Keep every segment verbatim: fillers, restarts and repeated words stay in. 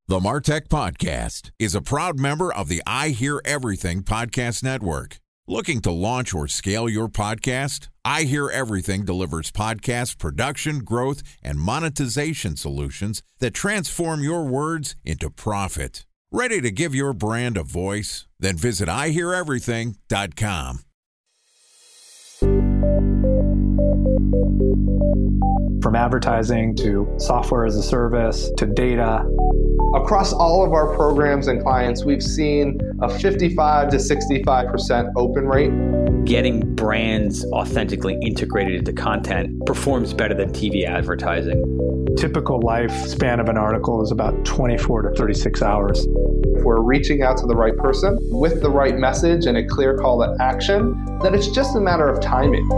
The MarTech Podcast is a proud member of the I Hear Everything Podcast Network. Looking to launch or scale your podcast? I Hear Everything delivers podcast production, growth, and monetization solutions that transform your words into profit. Ready to give your brand a voice? Then visit I hear everything dot com. From advertising to software as a service to data. Across all of our programs and clients, we've seen a fifty-five to sixty-five percent open rate. Getting brands authentically integrated into content performs better than T V advertising. Typical lifespan of an article is about twenty-four to thirty-six hours. If we're reaching out to the right person with the right message and a clear call to action, then it's just a matter of timing.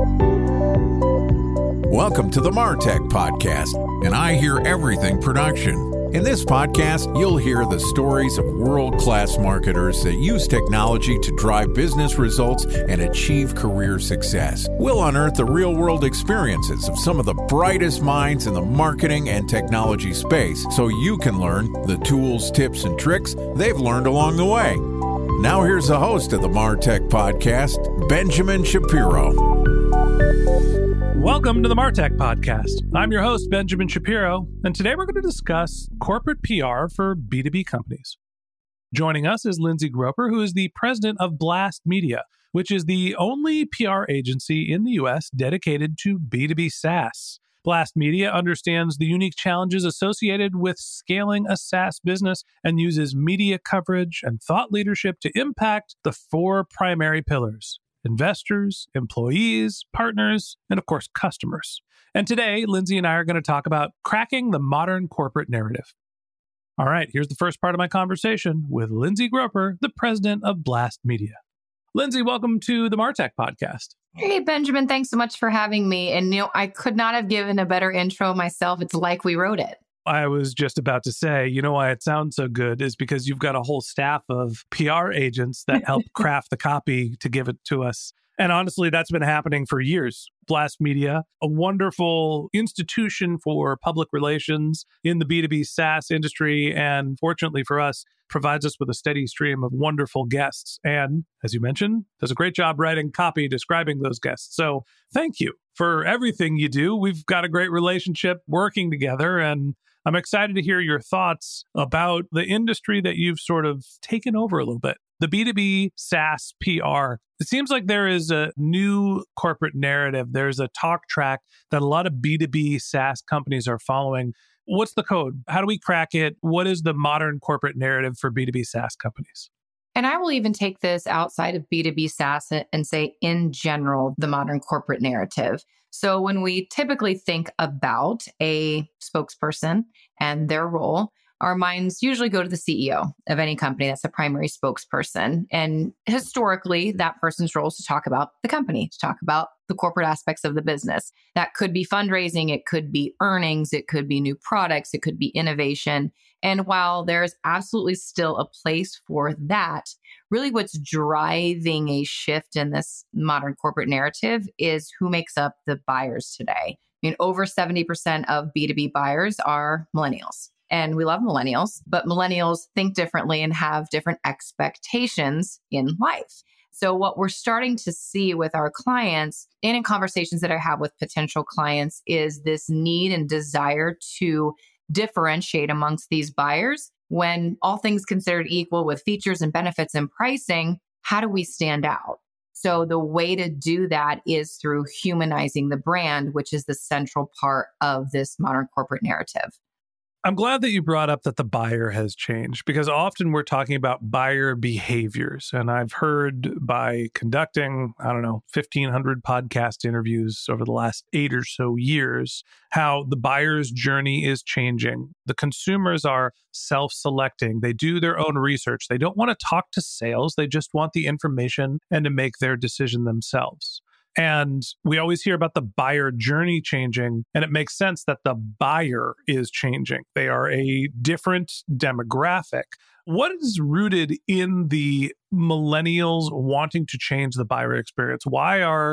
Welcome to the MarTech Podcast, an I Hear Everything production. In this podcast, you'll hear the stories of world-class marketers that use technology to drive business results and achieve career success. We'll unearth the real-world experiences of some of the brightest minds in the marketing and technology space so you can learn the tools, tips, and tricks they've learned along the way. Now here's the host of the MarTech Podcast, Benjamin Shapiro. Welcome to the MarTech Podcast. I'm your host, Benjamin Shapiro, and today we're going to discuss corporate P R for B two B companies. Joining us is Lindsay Groper, who is the president of Blast Media, which is the only P R agency in the U S dedicated to B two B SaaS. Blast Media understands the unique challenges associated with scaling a SaaS business and uses media coverage and thought leadership to impact the four primary pillars: investors, employees, partners, and of course, customers. And today, Lindsay and I are going to talk about cracking the modern corporate narrative. All right, here's the first part of my conversation with Lindsay Groper, the president of Blast Media. Lindsay, welcome to the MarTech Podcast. Hey, Benjamin, thanks so much for having me. And you know, I could not have given a better intro myself. It's like we wrote it. I was just about to say, you know why it sounds so good is because you've got a whole staff of P R agents that help craft the copy to give it to us. And honestly, that's been happening for years. Blast Media, a wonderful institution for public relations in the B two B SaaS industry, and fortunately for us, provides us with a steady stream of wonderful guests. And as you mentioned, does a great job writing copy describing those guests. So thank you for everything you do. We've got a great relationship working together, and I'm excited to hear your thoughts about the industry that you've sort of taken over a little bit, the B two B SaaS P R. It seems like there is a new corporate narrative. There's a talk track that a lot of B two B SaaS companies are following. What's the code? How do we crack it? What is the modern corporate narrative for B two B SaaS companies? And I will even take this outside of B two B SaaS and say, in general, the modern corporate narrative. So when we typically think about a spokesperson and their role, our minds usually go to the C E O of any company that's a primary spokesperson. And historically, that person's role is to talk about the company, to talk about the corporate aspects of the business. That could be fundraising, it could be earnings, it could be new products, it could be innovation. And while there's absolutely still a place for that, really what's driving a shift in this modern corporate narrative is who makes up the buyers today. I mean, over seventy percent of B two B buyers are millennials. And we love millennials, but millennials think differently and have different expectations in life. So what we're starting to see with our clients and in conversations that I have with potential clients is this need and desire to differentiate amongst these buyers. When all things considered equal with features and benefits and pricing, how do we stand out? So the way to do that is through humanizing the brand, which is the central part of this modern corporate narrative. I'm glad that you brought up that the buyer has changed, because often we're talking about buyer behaviors. And I've heard by conducting, I don't know, fifteen hundred podcast interviews over the last eight or so years, how the buyer's journey is changing. The consumers are self-selecting. They do their own research. They don't want to talk to sales. They just want the information and to make their decision themselves. And we always hear about the buyer journey changing, and it makes sense that the buyer is changing. They are a different demographic. What is rooted in the millennials wanting to change the buyer experience? Why are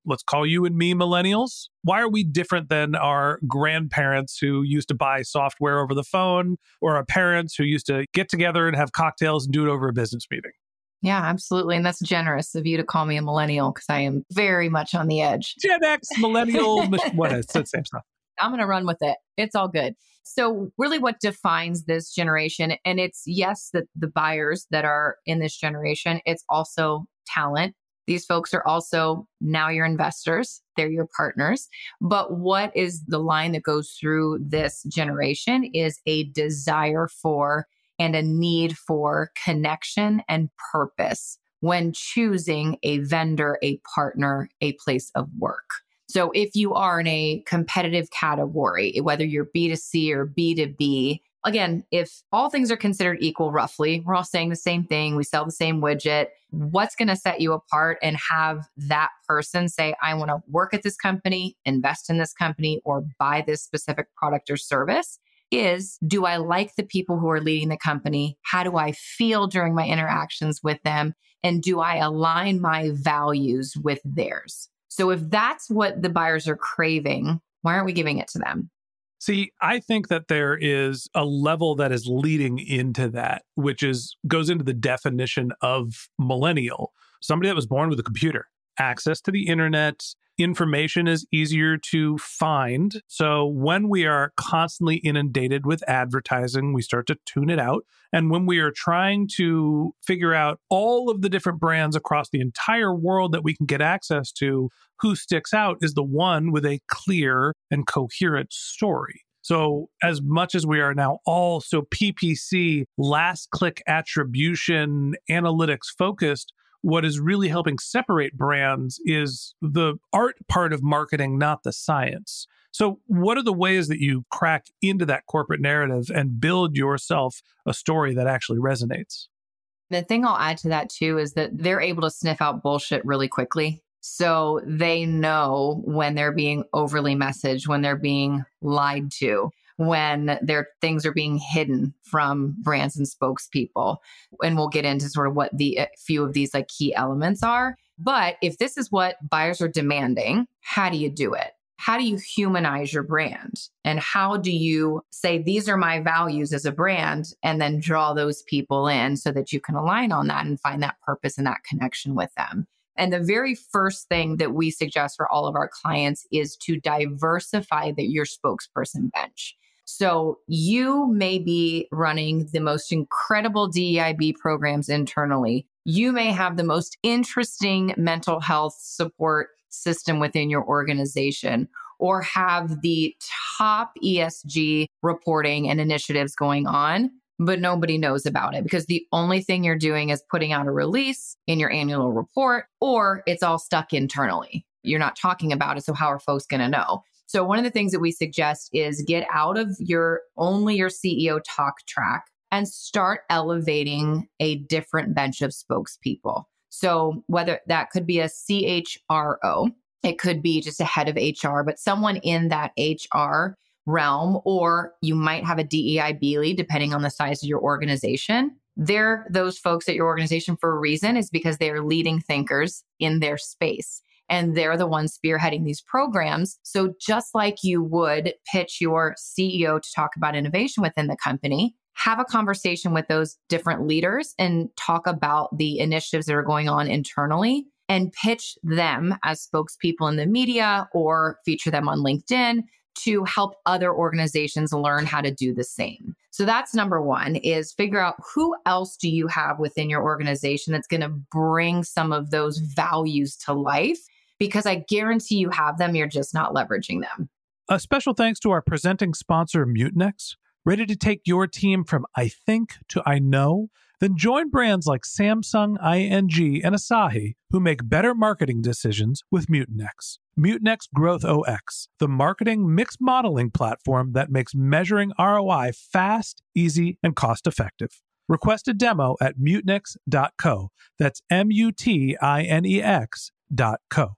let's call you and me millennials. Why are we different than our grandparents who used to buy software over the phone, or our parents who used to get together and have cocktails and do it over a business meeting? Yeah, absolutely. And that's generous of you to call me a millennial because I am very much on the edge. Gen X, millennial, what is it? Same stuff. I'm going to run with it. It's all good. So really what defines this generation, and it's yes, the, the buyers that are in this generation, it's also talent. These folks are also now your investors. They're your partners. But what is the line that goes through this generation is a desire for and a need for connection and purpose when choosing a vendor, a partner, a place of work. So if you are in a competitive category, whether you're B two C or B two B, again, if all things are considered equal roughly, we're all saying the same thing, we sell the same widget, what's going to set you apart and have that person say, I want to work at this company, invest in this company, or buy this specific product or service? Is, do I like the people who are leading the company? How do I feel during my interactions with them? And do I align my values with theirs? So if that's what the buyers are craving, why aren't we giving it to them? See, I think that there is a level that is leading into that, which is goes into the definition of millennial. Somebody that was born with a computer, access to the internet. Information is easier to find. So when we are constantly inundated with advertising, we start to tune it out. And when we are trying to figure out all of the different brands across the entire world that we can get access to, who sticks out is the one with a clear and coherent story. So as much as we are now all so P P C, last click attribution, analytics focused, what is really helping separate brands is the art part of marketing, not the science. So what are the ways that you crack into that corporate narrative and build yourself a story that actually resonates? The thing I'll add to that too is that they're able to sniff out bullshit really quickly. So they know when they're being overly messaged, when they're being lied to, when their things are being hidden from brands and spokespeople. And we'll get into sort of what the a few of these like key elements are. But if this is what buyers are demanding, how do you do it? How do you humanize your brand? And how do you say, these are my values as a brand, and then draw those people in so that you can align on that and find that purpose and that connection with them? And the very first thing that we suggest for all of our clients is to diversify the, your spokesperson bench. So you may be running the most incredible D E I B programs internally. You may have the most interesting mental health support system within your organization, or have the top E S G reporting and initiatives going on, but nobody knows about it because the only thing you're doing is putting out a release in your annual report, or it's all stuck internally. You're not talking about it. So how are folks going to know? So one of the things that we suggest is get out of your only your C E O talk track and start elevating a different bench of spokespeople. So whether that could be a C H R O, it could be just a head of H R, but someone in that H R realm, or you might have a D E I B lead, depending on the size of your organization. They're those folks at your organization for a reason, is because they are leading thinkers in their space. And they're the ones spearheading these programs. So just like you would pitch your C E O to talk about innovation within the company, have a conversation with those different leaders and talk about the initiatives that are going on internally and pitch them as spokespeople in the media or feature them on LinkedIn to help other organizations learn how to do the same. So that's number one, is figure out who else do you have within your organization that's going to bring some of those values to life, because I guarantee you have them, you're just not leveraging them. A special thanks to our presenting sponsor, Mutinex. Ready to take your team from I think to I know? Then join brands like Samsung, I N G, and Asahi who make better marketing decisions with Mutinex. Mutinex Growth O X, the marketing mix modeling platform that makes measuring R O I fast, easy, and cost-effective. Request a demo at mutinex dot co. That's M U T I N E X dot co.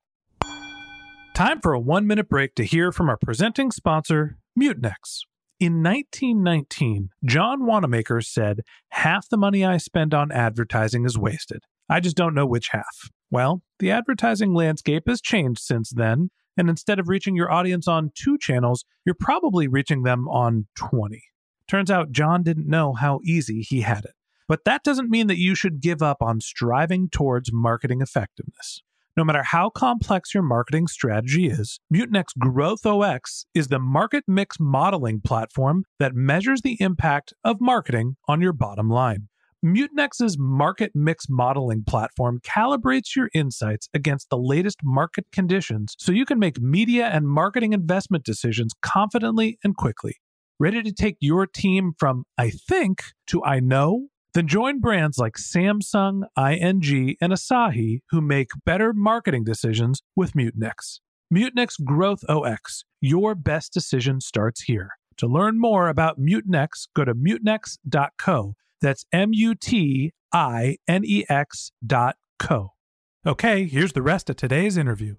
Time for a one-minute break to hear from our presenting sponsor, Mutinex. In nineteen nineteen, John Wanamaker said, "Half the money I spend on advertising is wasted. I just don't know which half. Well, the advertising landscape has changed since then, and instead of reaching your audience on two channels, you're probably reaching them on twenty. Turns out John didn't know how easy he had it. But that doesn't mean that you should give up on striving towards marketing effectiveness. No matter how complex your marketing strategy is, Mutinex GrowthOS is the market mix modeling platform that measures the impact of marketing on your bottom line. Mutinex's market mix modeling platform calibrates your insights against the latest market conditions so you can make media and marketing investment decisions confidently and quickly. Ready to take your team from I think to I know? Then join brands like Samsung, I N G, and Asahi who make better marketing decisions with Mutinex. Mutinex GrowthOS. Your best decision starts here. To learn more about Mutinex, go to mutinex dot co. That's M U T I N E X dot co. Okay, here's the rest of today's interview.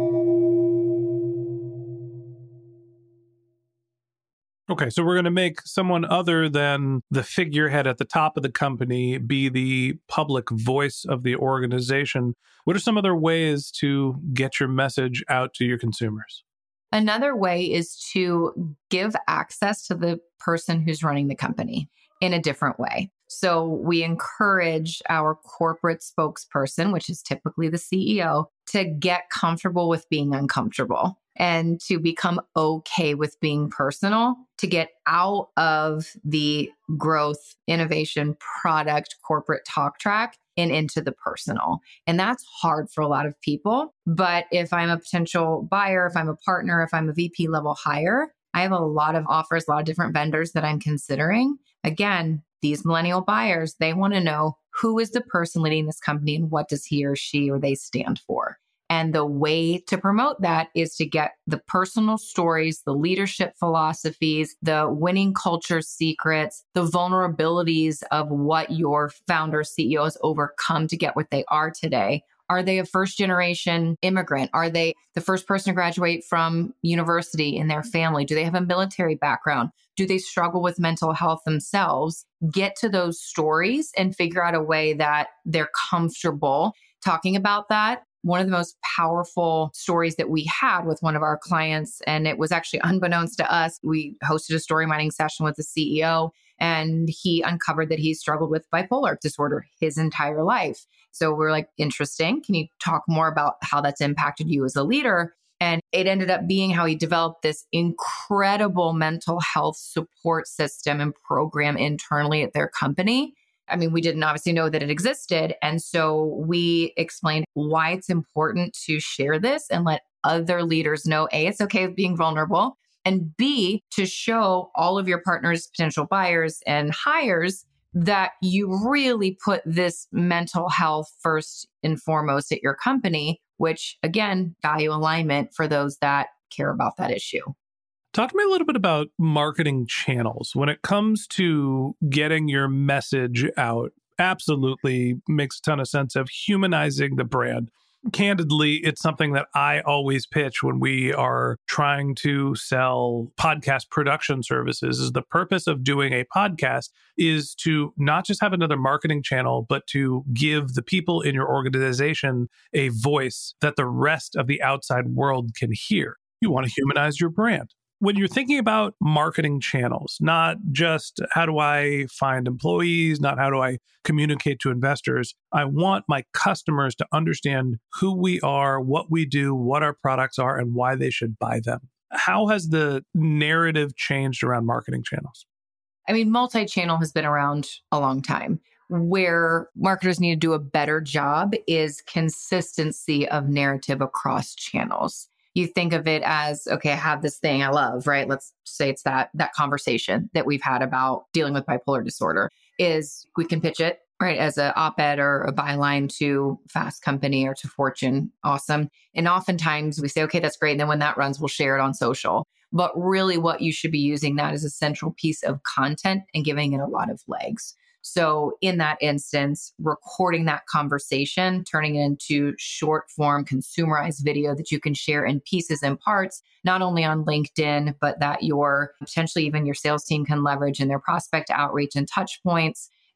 Okay, so we're going to make someone other than the figurehead at the top of the company be the public voice of the organization. What are some other ways to get your message out to your consumers? Another way is to give access to the person who's running the company in a different way. So we encourage our corporate spokesperson, which is typically the C E O, to get comfortable with being uncomfortable and to become okay with being personal, to get out of the growth, innovation, product, corporate talk track and into the personal. And that's hard for a lot of people. But if I'm a potential buyer, if I'm a partner, if I'm a V P level hire, I have a lot of offers, a lot of different vendors that I'm considering. Again, these millennial buyers, they want to know who is the person leading this company and what does he or she or they stand for. And the way to promote that is to get the personal stories, the leadership philosophies, the winning culture secrets, the vulnerabilities of what your founder C E O has overcome to get what they are today. Are they a first generation immigrant? Are they the first person to graduate from university in their family? Do they have a military background? Do they struggle with mental health themselves? Get to those stories and figure out a way that they're comfortable talking about that. One of the most powerful stories that we had with one of our clients, and it was actually unbeknownst to us, we hosted a story mining session with the C E O, and he uncovered that he struggled with bipolar disorder his entire life. So we're like, interesting. Can you talk more about how that's impacted you as a leader? And it ended up being how he developed this incredible mental health support system and program internally at their company. I mean, we didn't obviously know that it existed. And so we explained why it's important to share this and let other leaders know, A, it's okay with being vulnerable, and B, to show all of your partners, potential buyers and hires that you really put this mental health first and foremost at your company, which again, value alignment for those that care about that issue. Talk to me a little bit about marketing channels. When it comes to getting your message out, absolutely makes a ton of sense of humanizing the brand. Candidly, it's something that I always pitch when we are trying to sell podcast production services. Is the purpose of doing a podcast is to not just have another marketing channel, but to give the people in your organization a voice that the rest of the outside world can hear. You want to humanize your brand. When you're thinking about marketing channels, not just how do I find employees, not how do I communicate to investors, I want my customers to understand who we are, what we do, what our products are, and why they should buy them. How has the narrative changed around marketing channels? I mean, multi-channel has been around a long time. Where marketers need to do a better job is consistency of narrative across channels. You think of it as, okay, I have this thing I love, right? Let's say it's that that conversation that we've had about dealing with bipolar disorder is we can pitch it, right, as an op-ed or a byline to Fast Company or to Fortune. Awesome. And oftentimes we say, okay, that's great. And then when that runs, we'll share it on social. But really what you should be using that as a central piece of content and giving it a lot of legs. So in that instance, recording that conversation, turning it into short form, consumerized video that you can share in pieces and parts, not only on LinkedIn, but that your potentially even your sales team can leverage in their prospect outreach and touch points.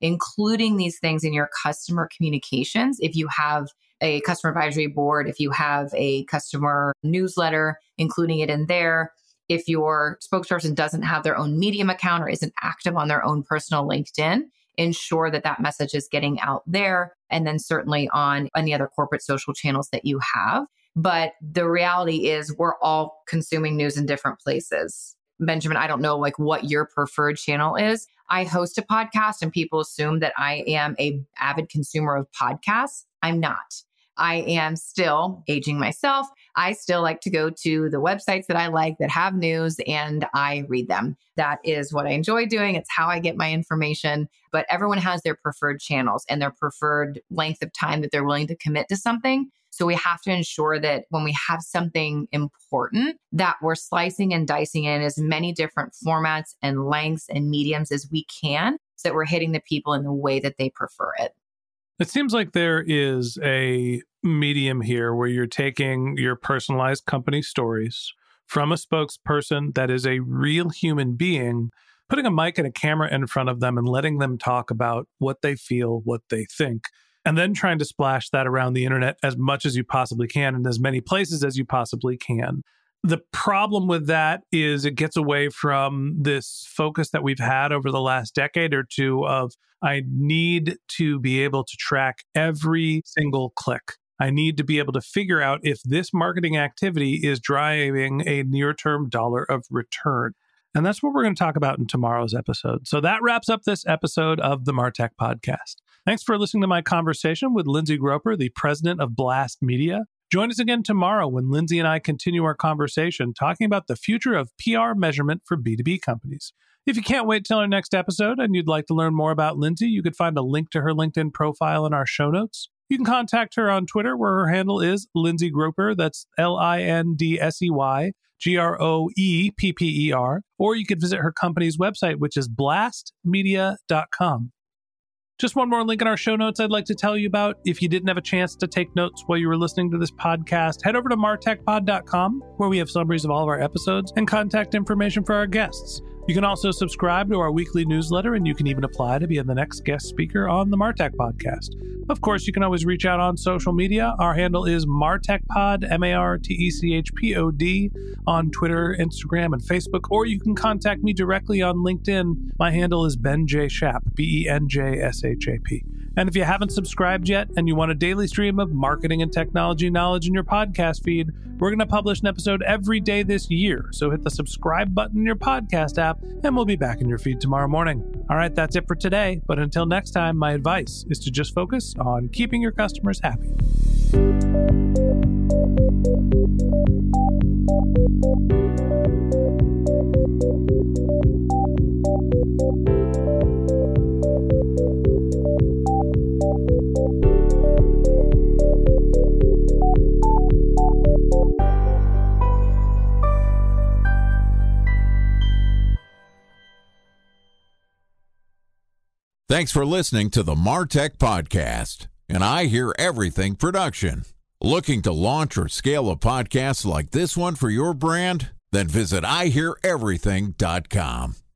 including these things in your customer communications. If you have a customer advisory board, if you have a customer newsletter, including it in there. If your spokesperson doesn't have their own Medium account or isn't active on their own personal LinkedIn, ensure that that message is getting out there. And then certainly on any other corporate social channels that you have. But the reality is we're all consuming news in different places. Benjamin, I don't know like what your preferred channel is. I host a podcast and people assume that I am a avid consumer of podcasts. I'm not. I am still aging myself. I still like to go to the websites that I like that have news and I read them. That is what I enjoy doing. It's how I get my information. But everyone has their preferred channels and their preferred length of time that they're willing to commit to something. So we have to ensure that when we have something important, that we're slicing and dicing in as many different formats and lengths and mediums as we can so that we're hitting the people in the way that they prefer it. It seems like there is a medium here where you're taking your personalized company stories from a spokesperson that is a real human being, putting a mic and a camera in front of them and letting them talk about what they feel, what they think, and then trying to splash that around the internet as much as you possibly can in as many places as you possibly can. The problem with that is it gets away from this focus that we've had over the last decade or two of, I need to be able to track every single click. I need to be able to figure out if this marketing activity is driving a near-term dollar of return. And that's what we're going to talk about in tomorrow's episode. So that wraps up this episode of the Martech Podcast. Thanks for listening to my conversation with Lindsay Groper, the president of Blast Media. Join us again tomorrow when Lindsay and I continue our conversation talking about the future of P R measurement for B two B companies. If you can't wait till our next episode and you'd like to learn more about Lindsay, you could find a link to her LinkedIn profile in our show notes. You can contact her on Twitter, where her handle is Lindsay Groper. That's L I N D S E Y G R O E P P E R. Or you could visit her company's website, which is blast media dot com. Just one more link in our show notes I'd like to tell you about. If you didn't have a chance to take notes while you were listening to this podcast, head over to martech pod dot com, where we have summaries of all of our episodes and contact information for our guests. You can also subscribe to our weekly newsletter, and you can even apply to be the next guest speaker on the Martech Podcast. Of course, you can always reach out on social media. Our handle is MartechPod, M A R T E C H P O D, on Twitter, Instagram, and Facebook, or you can contact me directly on LinkedIn. My handle is Ben J. Shap, B E N J S H A P. And if you haven't subscribed yet and you want a daily stream of marketing and technology knowledge in your podcast feed, we're going to publish an episode every day this year. So hit the subscribe button in your podcast app and we'll be back in your feed tomorrow morning. All right, that's it for today. But until next time, my advice is to just focus on keeping your customers happy. Thanks for listening to the Martech Podcast, an I Hear Everything production. Looking to launch or scale a podcast like this one for your brand? Then visit I hear everything dot com.